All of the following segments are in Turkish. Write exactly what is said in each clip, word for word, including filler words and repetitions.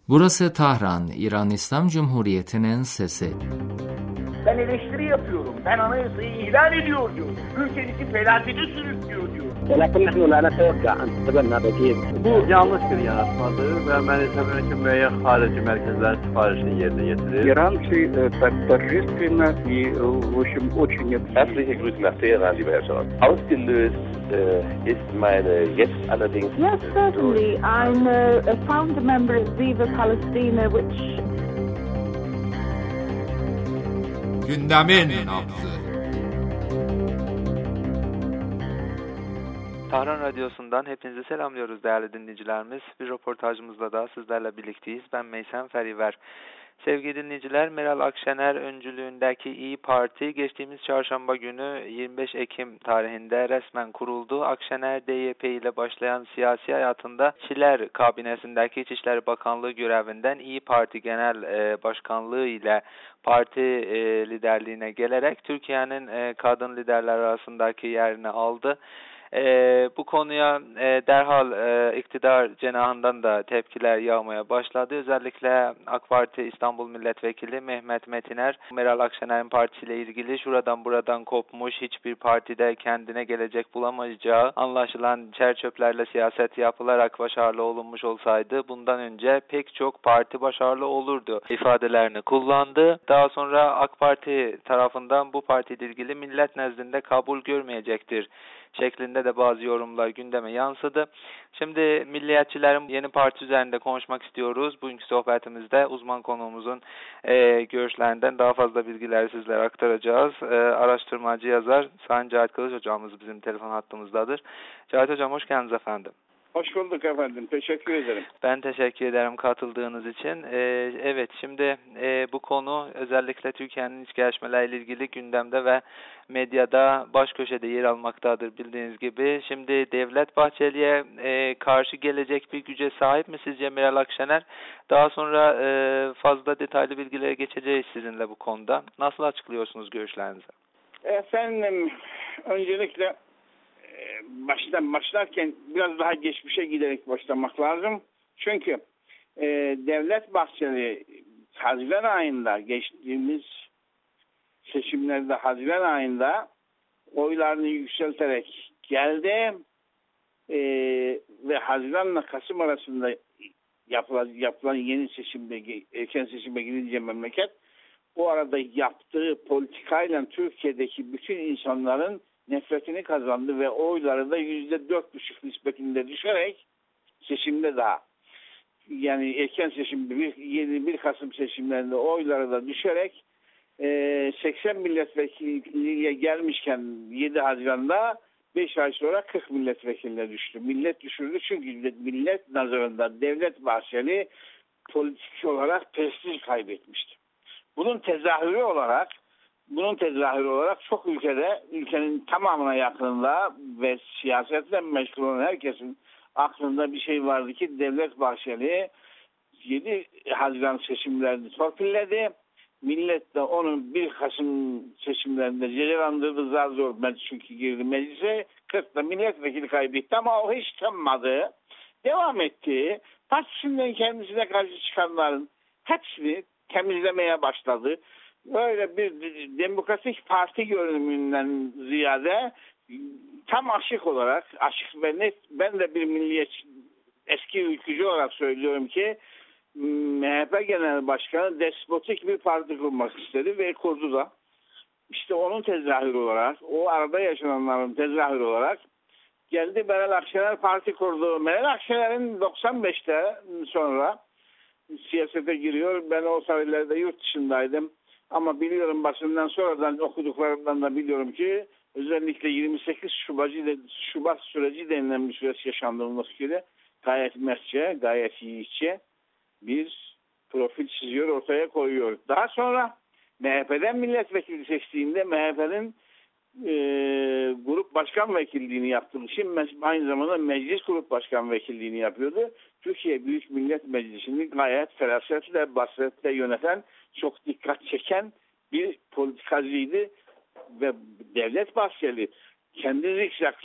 Burası Tahran, İran İslam Cumhuriyeti'nin sesi. Ben eleştiri yapıyorum. Ben anayasayı ihlal ediyor diyor. Ülkenizi felakete sürüklüyor diyor. Bu yanlış bir yaratmadır ve Amerika Birleşik Devletleri harici merkezler siparişini yerine getirir. Иранцы торжественно и, в общем, очень... Herzliche Grüße nach Teheran, lieber Herr Scholz. Ausgelöst äh, ist meine jetzt allerdings... Yes, certainly. I'm a, a founder member of Viva Palestina, which... Gündemin nabzı. Tahran Radyosu'ndan hepinizi selamlıyoruz değerli dinleyicilerimiz. Bir röportajımızla da sizlerle birlikteyiz. Ben Meysem Feriver. Sevgili dinleyiciler, Meral Akşener öncülüğündeki İYİ Parti geçtiğimiz çarşamba günü yirmi beş Ekim tarihinde resmen kuruldu. Akşener D Y P ile başlayan siyasi hayatında Çiler kabinesindeki İçişleri Bakanlığı görevinden İYİ Parti Genel e, Başkanlığı ile parti e, liderliğine gelerek Türkiye'nin e, kadın liderler arasındaki yerini aldı. Ee, bu konuya e, derhal e, iktidar cenahından da tepkiler yağmaya başladı. Özellikle AK Parti İstanbul Milletvekili Mehmet Metiner, Meral Akşener'in partisiyle ilgili şuradan buradan kopmuş, hiçbir partide kendine gelecek bulamayacağı, anlaşılan çerçöplerle siyaset yapılarak başarılı olunmuş olsaydı bundan önce pek çok parti başarılı olurdu ifadelerini kullandı. Daha sonra AK Parti tarafından bu partiyle ilgili millet nezdinde kabul görmeyecektir şeklinde de bazı yorumlar gündeme yansıdı. Şimdi milliyetçilerin yeni parti üzerinde konuşmak istiyoruz. Bugünkü sohbetimizde uzman konuğumuzun e, görüşlerinden daha fazla bilgileri sizlere aktaracağız. E, araştırmacı yazar Sayın Cahit Kılıç hocamız bizim telefon hattımızdadır. Cahit hocam hoş geldiniz efendim. Hoş bulduk efendim. Teşekkür ederim. Ben teşekkür ederim katıldığınız için. Ee, evet şimdi e, bu konu özellikle Türkiye'nin iç gelişmeleriyle ilgili gündemde ve medyada baş köşede yer almaktadır bildiğiniz gibi. Şimdi Devlet Bahçeli'ye e, karşı gelecek bir güce sahip mi sizce Meral Akşener? Daha sonra e, fazla detaylı bilgilere geçeceğiz sizinle bu konuda. Nasıl açıklıyorsunuz görüşlerinizi? Efendim öncelikle baştan başlarken biraz daha geçmişe giderek başlamak lazım. Çünkü e, Devlet Bahçeli Haziran ayında geçtiğimiz seçimlerde Haziran ayında oylarını yükselterek geldi e, ve Haziran'la Kasım arasında yapılan, yapılan yeni seçimde erken seçime girince memleket o arada yaptığı politikayla Türkiye'deki bütün insanların nefretini kazandı ve oyları da yüzde dört buçuk nispetinde düşerek seçimde daha yani erken seçimde bir, yedi bir Kasım seçimlerinde oyları da düşerek e, seksen milletvekilliğe gelmişken yedi Haziran'da beş ay sonra kırk milletvekiline düştü. Millet düşürdü çünkü millet nazarında Devlet Bahçeli politik olarak prestij kaybetmişti. Bunun tezahürü olarak Bunun tezahürü olarak çok ülkede, ülkenin tamamına yakınında ve siyasetle meşgul olan herkesin aklında bir şey vardı ki Devlet Bahçeli yedi Haziran seçimlerini torpilledi. Millet de onun bir Kasım seçimlerinde cezalandırdı, zar zor çünkü girdi meclise. kırkta milletvekili kaybetti ama o hiç tanımadı. Devam etti. Partisinden kendisine karşı çıkanların hepsini temizlemeye başladı. Böyle bir demokratik parti görünümünden ziyade tam aşık olarak, aşık ve net, ben de bir milliyetçi, eski ülkücü olarak söylüyorum ki M H P Genel Başkanı despotik bir parti kurmak istedi ve kurdu da. İşte onun tezahürü olarak, o arada yaşananların tezahürü olarak geldi Meral Akşener parti kurdu. Meral Akşener'in doksan beşte sonra siyasete giriyor. Ben o tarihlerde yurt dışındaydım. Ama biliyorum basından sonradan okuduklarımdan da biliyorum ki özellikle yirmi sekiz Şubat, Şubat süreci denilen bir süreç yaşandığımız gibi gayet mertçe, gayet yiğitçe bir profil çiziyor, ortaya koyuyor. Daha sonra M H P'den milletvekili seçtiğinde M H P'nin e, grup başkan vekilliğini yaptığı için aynı zamanda meclis grup başkan vekilliğini yapıyordu. Türkiye Büyük Millet Meclisi'ni gayet ferasetle, basiretle yöneten, çok dikkat çeken bir politikacıydı ve Devlet Bahçeli kendi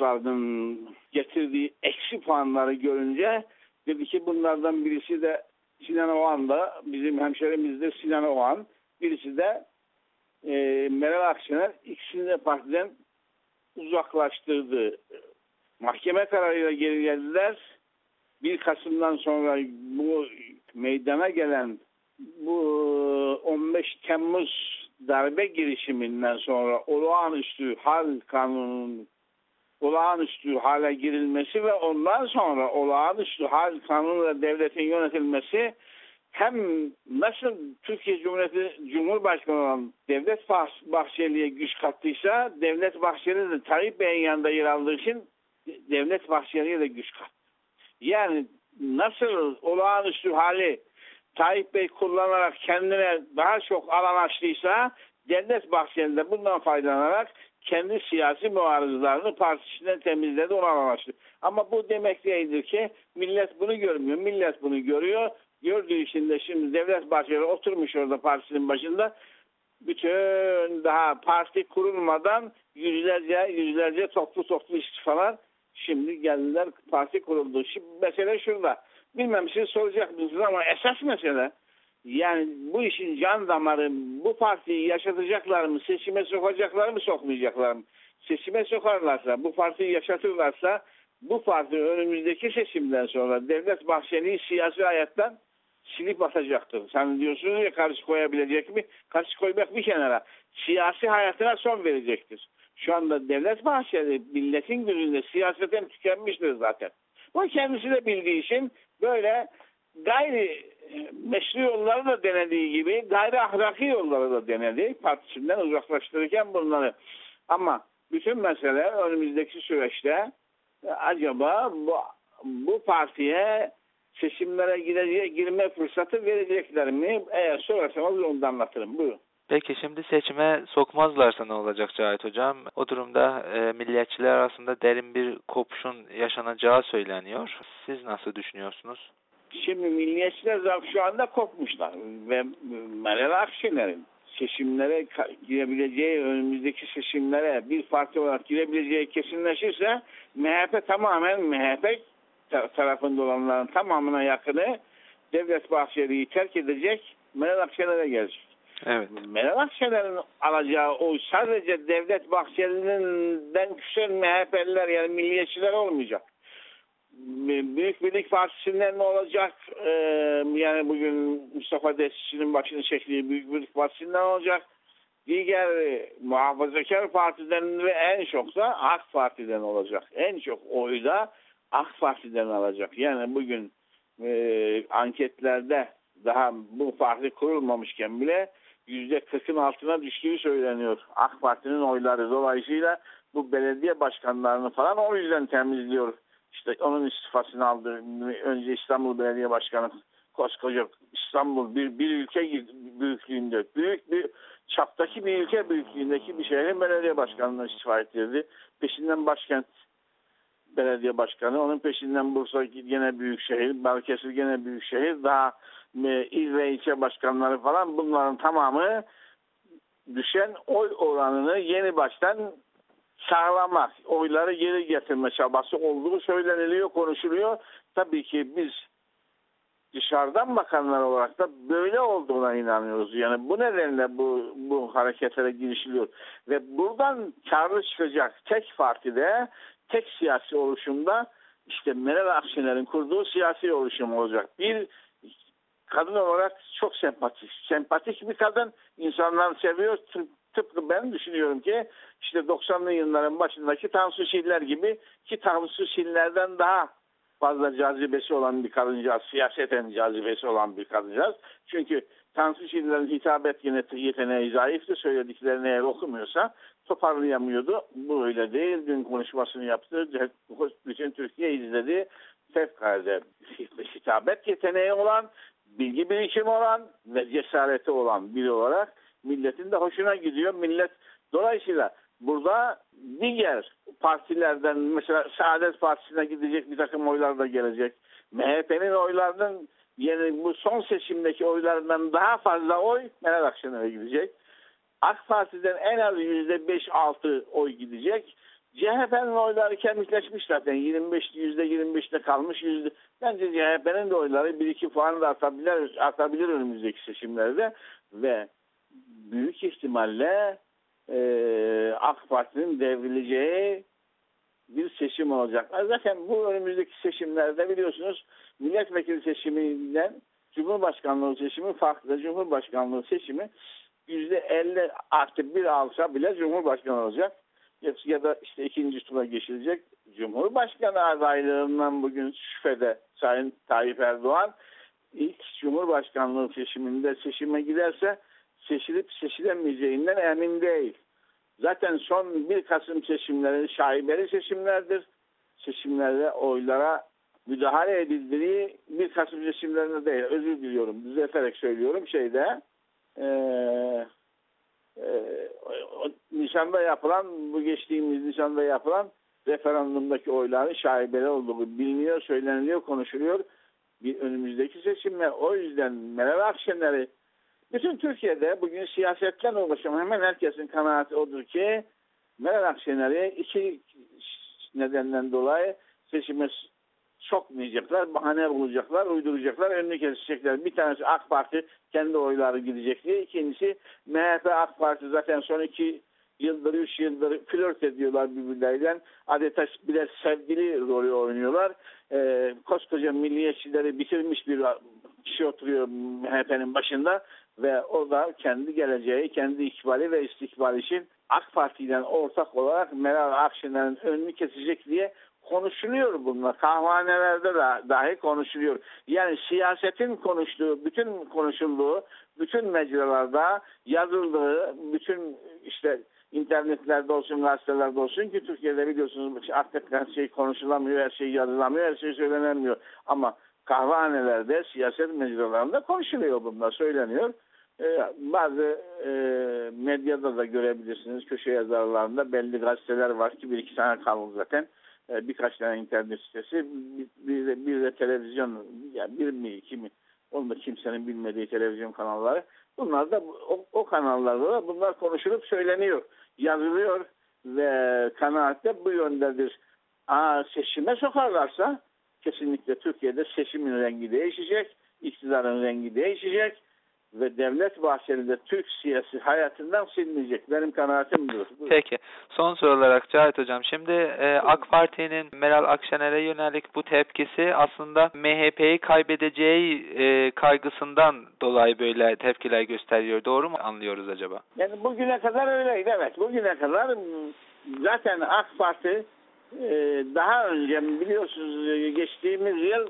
zikzaklarının getirdiği eksi puanları görünce dedi ki bunlardan birisi de Sinan Oğan da bizim hemşerimizdir Sinan Oğan. Birisi de e, Meral Akşener. İkisini de partiden uzaklaştırdı. Mahkeme kararıyla geri geldiler. bir Kasım'dan sonra bu meydana gelen bu on beş Temmuz darbe girişiminden sonra olağanüstü hal kanunun olağanüstü hale girilmesi ve ondan sonra olağanüstü hal kanunuyla devletin yönetilmesi hem nasıl Türkiye Cumhuriyeti Cumhurbaşkanı olan Devlet Bahçeli'ye güç kattıysa Devlet Bahçeli de Tayyip Bey'in yanında yer aldığı için Devlet Bahçeli'ye de güç kattı. Yani nasıl olağanüstü hali Tayyip Bey kullanarak kendine daha çok alan açtıysa Devlet Bahçeli de bundan faydalanarak kendi siyasi muarızlarını partisinden temizledi, ona alan açtı. Ama bu demek değildir ki millet bunu görmüyor. Millet bunu görüyor. Gördüğü için de şimdi Devlet Bahçeli oturmuş orada partisinin başında. Bütün daha parti kurulmadan yüzlerce yüzlerce toplu toplu istifalar. Şimdi geldiler, parti kuruldu. Şimdi mesele şurada. Bilmem siz soracak mısınız ama esas mesele yani bu işin can damarı bu partiyi yaşatacaklar mı, seçime sokacaklar mı, sokmayacaklar mı? Seçime sokarlarsa, bu partiyi yaşatırlarsa bu parti önümüzdeki seçimden sonra Devlet Bahçeli'yi siyasi hayattan silip atacaktır. Sen diyorsunuz ya karşı koyabilecek mi? Karşı koymak bir kenara. Siyasi hayatına son verecektir. Şu anda Devlet Bahçeli milletin gözünde siyaseten tükenmiştir zaten. O kendisi de bildiği için böyle gayri meşru yolları da denediği gibi gayri ahlaki yolları da denedi. Partisinden uzaklaştırırken bunları. Ama bütün mesele önümüzdeki süreçte acaba bu, bu partiye seçimlere gireceğe, girme fırsatı verecekler mi? Eğer sorarsanız onu da anlatırım. Buyurun. Peki şimdi seçime sokmazlarsa ne olacak Cahit Hocam? O durumda e, milliyetçiler arasında derin bir kopuşun yaşanacağı söyleniyor. Siz nasıl düşünüyorsunuz? Şimdi milliyetçiler şu anda kopmuşlar ve Meral Akşener'in seçimlere girebileceği, önümüzdeki seçimlere bir parti olarak girebileceği kesinleşirse M H P tamamen M H P tarafında olanların tamamına yakını Devlet Bahçeli'yi terk edecek, Meral Akşener'e gelecek. Evet. Meral Akşener'in alacağı o sadece Devlet Bahçeli'nden küsen M H P'liler yani milliyetçiler olmayacak. Büyük Birlik Partisi'nden ne olacak? Ee, yani bugün Mustafa Desçi'nin başını çektiği Büyük Birlik Partisi'nden olacak. Diğer muhafazakar partiden ve en çok da AK Parti'den olacak. En çok oyu da AK Parti'den alacak. Yani bugün e, anketlerde daha bu parti kurulmamışken bile yüzde kırkın altına düştüğü söyleniyor. AK Parti'nin oyları dolayısıyla bu belediye başkanlarını falan o yüzden temizliyor. İşte onun istifasını aldı. Önce İstanbul Belediye Başkanı koskoca İstanbul bir, bir ülke büyüklüğünde büyük bir çaptaki bir ülke büyüklüğündeki bir şehrin belediye başkanına istifa ettirdi. Peşinden başkent belediye başkanı, onun peşinden Bursa gene büyük şehir, Balıkesir gene büyük şehir, daha il ve ilçe başkanları falan bunların tamamı düşen oy oranını yeni baştan sağlamak, oyları geri getirme çabası olduğu söyleniliyor, konuşuluyor. Tabii ki biz dışarıdan bakanlar olarak da böyle olduğuna inanıyoruz. Yani bu nedenle bu, bu hareketlere girişiliyor. Ve buradan karlı çıkacak tek partide, tek siyasi oluşumda işte Meral Akşener'in kurduğu siyasi oluşum olacak. Bir kadın olarak çok sempatik. Sempatik bir kadın. İnsanlar seviyor. Tıpkı ben düşünüyorum ki işte doksanlı yılların başındaki Tansu Çiller gibi, ki Tansu Çiller'den daha fazla cazibesi olan bir kadıncağız, siyaseten cazibesi olan bir kadıncağız. Çünkü Tansu Çiller'in hitabet yeteneği zayıftı, söylediklerini eğer okumuyorsa toparlayamıyordu. Bu öyle değil. Dün konuşmasını yaptı. Bütün Türkiye izledi. Fevkalade hitabet yeteneği olan, bilgi birikimi olan ve cesareti olan biri olarak milletin de hoşuna gidiyor. Millet dolayısıyla burada diğer partilerden mesela Saadet Partisi'ne gidecek bir takım oylar da gelecek. M H P'nin oylarının yani bu son seçimdeki oylarından daha fazla oy Meral Akşener'e gidecek. AK Parti'den en az yüzde beş altı oy gidecek. C H P'nin oyları kemikleşmiş zaten. yirmi beş yüzde yirmi beşte kalmış. Yüzde, bence C H P'nin de oyları bir iki puan da artabilir, artabilir önümüzdeki seçimlerde ve büyük ihtimalle e, AK Parti'nin devrileceği bir seçim olacak. Zaten bu önümüzdeki seçimlerde biliyorsunuz milletvekili seçiminden Cumhurbaşkanlığı seçimi farklı. Cumhurbaşkanlığı seçimi yüzde elli artı bir alsa bile Cumhurbaşkanı olacak. Ya da işte ikinci tura geçilecek. Cumhurbaşkanı adaylığından bugün şüphede Sayın Tayyip Erdoğan ilk Cumhurbaşkanlığı seçiminde seçime giderse seçilip seçilemeyeceğinden emin değil. Zaten son bir Kasım seçimleri şaibeli seçimlerdir. Seçimlerde oylara müdahale edildiği bir Kasım seçimlerinde değil. Özür diliyorum. Düzelterek söylüyorum. Şeyde eee Ee, Nisan'da yapılan, bu geçtiğimiz Nisan'da yapılan referandumdaki oyların şaibeli olduğu biliniyor, söyleniliyor, konuşuluyor. Bir önümüzdeki seçimler. O yüzden Meral Akşener'i bütün Türkiye'de bugün siyasetten ulaşan hemen herkesin kanaati odur ki Meral Akşener'i iki nedenden dolayı seçime sokmayacaklar, bahane bulacaklar, uyduracaklar, önünü kesecekler. Bir tanesi AK Parti kendi oyları gidecek diye. İkincisi M H P, AK Parti zaten son iki yıldır, üç yıldır flört ediyorlar birbirleriyle. Adeta birer sevgili rolü oynuyorlar. Ee, koskoca milliyetçileri bitirmiş bir kişi oturuyor M H P'nin başında ve o da kendi geleceği, kendi ikbali ve istikbali için AK Parti'den ortak olarak Meral Akşener'in önünü kesecek diye konuşuluyor bunlar. Kahvanelerde de dahi konuşuluyor. Yani siyasetin konuştuğu, bütün konuşulduğu, bütün mecralarda yazıldığı, bütün işte internetlerde olsun, gazetelerde olsun ki Türkiye'de biliyorsunuz artık her şey konuşulamıyor, her şey yazılamıyor, her şey söylenemiyor. Ama kahvanelerde, siyaset mecralarında konuşuluyor bunlar, söyleniyor. Ee, bazı e, medyada da görebilirsiniz, köşe yazarlarında belli gazeteler var ki bir iki tane kaldı zaten. Birkaç tane internet sitesi, bir de, bir de televizyon, yani bir mi iki mi, onu da kimsenin bilmediği televizyon kanalları. Bunlar da o, o kanallarda da bunlar konuşulup söyleniyor, yazılıyor ve kanaat de bu yöndedir. Aa, seçime sokarlarsa kesinlikle Türkiye'de seçimin rengi değişecek, iktidarın rengi değişecek ve Devlet Bahçeli de Türk siyasi hayatından silinecek. Benim kanaatim bu. Peki. Son soru olarak Cahit Hocam. Şimdi e, AK Parti'nin Meral Akşener'e yönelik bu tepkisi aslında M H P'yi kaybedeceği e, kaygısından dolayı böyle tepkiler gösteriyor. Doğru mu anlıyoruz acaba? Yani bugüne kadar öyleydi. Evet. Bugüne kadar zaten AK Parti e, daha önce biliyorsunuz geçtiğimiz yıl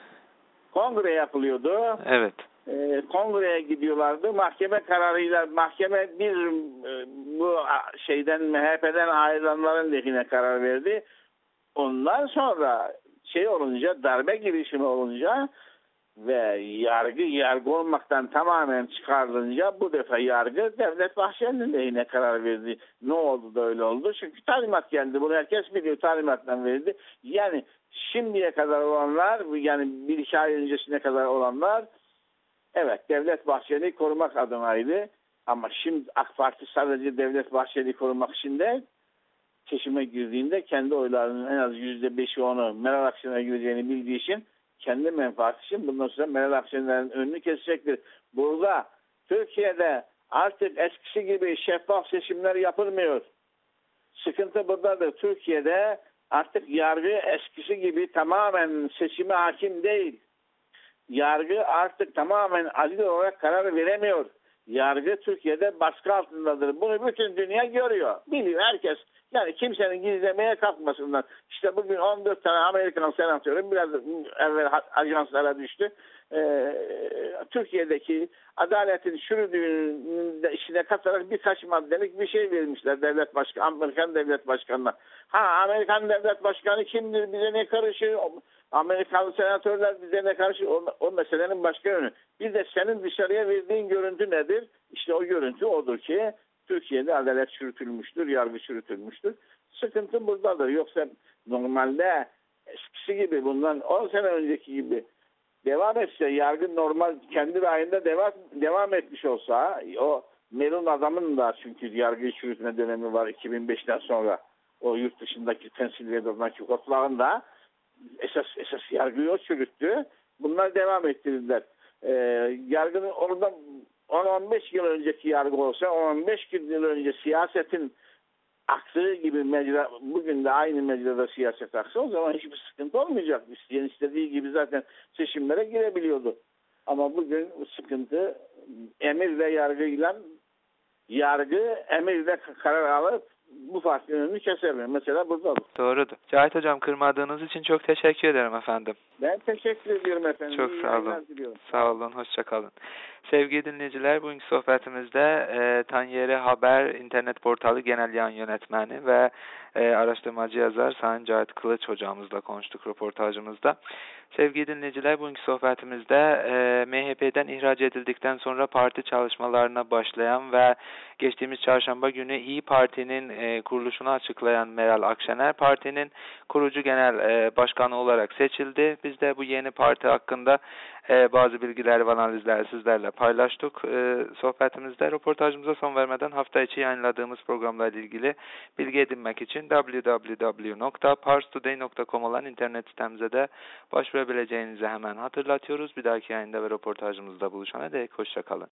kongre yapılıyordu. Evet. E, kongreye gidiyorlardı. Mahkeme kararıyla mahkeme bir e, bu şeyden M H P'den ayrılanların lehine karar verdi. Ondan sonra şey olunca, darbe girişimi olunca ve yargı yargı olmaktan tamamen çıkarılınca bu defa yargı Devlet Bahçeli'nin lehine karar verdi. Ne oldu da öyle oldu? Çünkü talimat geldi. Bunu herkes biliyor. Talimattan verildi. Yani şimdiye kadar olanlar, yani bir iki ay öncesine kadar olanlar evet, Devlet Bahçeli'yi korumak adınaydı. Ama şimdi AK Parti sadece Devlet Bahçeli'yi korumak için de seçime girdiğinde kendi oylarının en az yüzde beşi onu Meral Akşener'e gireceğini bildiği için kendi menfaati için bundan sonra Meral Akşener'in önünü kesecektir. Burada Türkiye'de artık eskisi gibi şeffaf seçimler yapılmıyor. Sıkıntı buradadır. Türkiye'de artık yargı eskisi gibi tamamen seçime hakim değil. Yargı artık tamamen adil olarak karar veremiyor. Yargı Türkiye'de baskı altındadır. Bunu bütün dünya görüyor. Biliyor herkes. Yani kimsenin gizlemeye kalkmasınlar. İşte bugün on dört tane Amerikan senatörü biraz evvel ajanslara düştü. Ee, Türkiye'deki adaletin çürüdüğünün işine katarak birkaç maddelik bir şey vermişler devlet başkanı, Amerikan devlet başkanına. Ha, Amerikan devlet başkanı kimdir, bize ne karışır? Amerikalı senatörler bize ne karışır? O, o meselenin başka yönü. Bir de senin dışarıya verdiğin görüntü nedir? İşte o görüntü odur ki Türkiye'de adalet çürütülmüştür, yargı çürütülmüştür. Sıkıntı buradadır. Yoksa normalde eskisi gibi, bundan on sene önceki gibi devam etse, yargı normal kendi rayında devam, devam etmiş olsa, o Melun adamın da çünkü yargı çürütme dönemi var iki bin beşten sonra. o yurt dışındaki temsilcilerindeki kodlarında esas esas yargıyı o çürüttü. Bunlar devam ettirdiler. Ee, yargının orada on on beş yıl önceki yargı olsa, on on beş yıl önce siyasetin aktığı gibi mecra, bugün de aynı mecrada siyaset aksa, o zaman hiçbir sıkıntı olmayacak. İsteyen istediği gibi zaten seçimlere girebiliyordu. Ama bugün sıkıntı emir ve yargıyla, yargı emir ve karar alıp bu farkın önünü keserler. Mesela burada olur. Doğrudur. Cahit Hocam, kırmadığınız için çok teşekkür ederim efendim. Ben teşekkür ediyorum efendim. Çok İyi sağ olun. yayınlar diliyorum. Sağ olun, hoşça kalın. Sevgili dinleyiciler, bugünkü sohbetimizde e, Tanyeri Haber internet portalı genel yayın yönetmeni ve e, araştırmacı yazar Sayın Cahit Kılıç hocamızla konuştuk röportajımızda. Sevgili dinleyiciler, bugünkü sohbetimizde e, M H P'den ihraç edildikten sonra parti çalışmalarına başlayan ve geçtiğimiz çarşamba günü İyi Parti'nin e, kuruluşunu açıklayan Meral Akşener, partinin kurucu genel e, başkanı olarak seçildi. Biz de bu yeni parti hakkında e, bazı bilgiler ve analizler sizlerle paylaştık. E, sohbetimizde röportajımıza son vermeden hafta içi yayınladığımız programlarla ilgili bilgi edinmek için double-u double-u double-u nokta parstoday nokta com olan internet sitemize de başvurabileceğinizi hemen hatırlatıyoruz. Bir dahaki yayında ve röportajımızda buluşana dek hoşça kalın.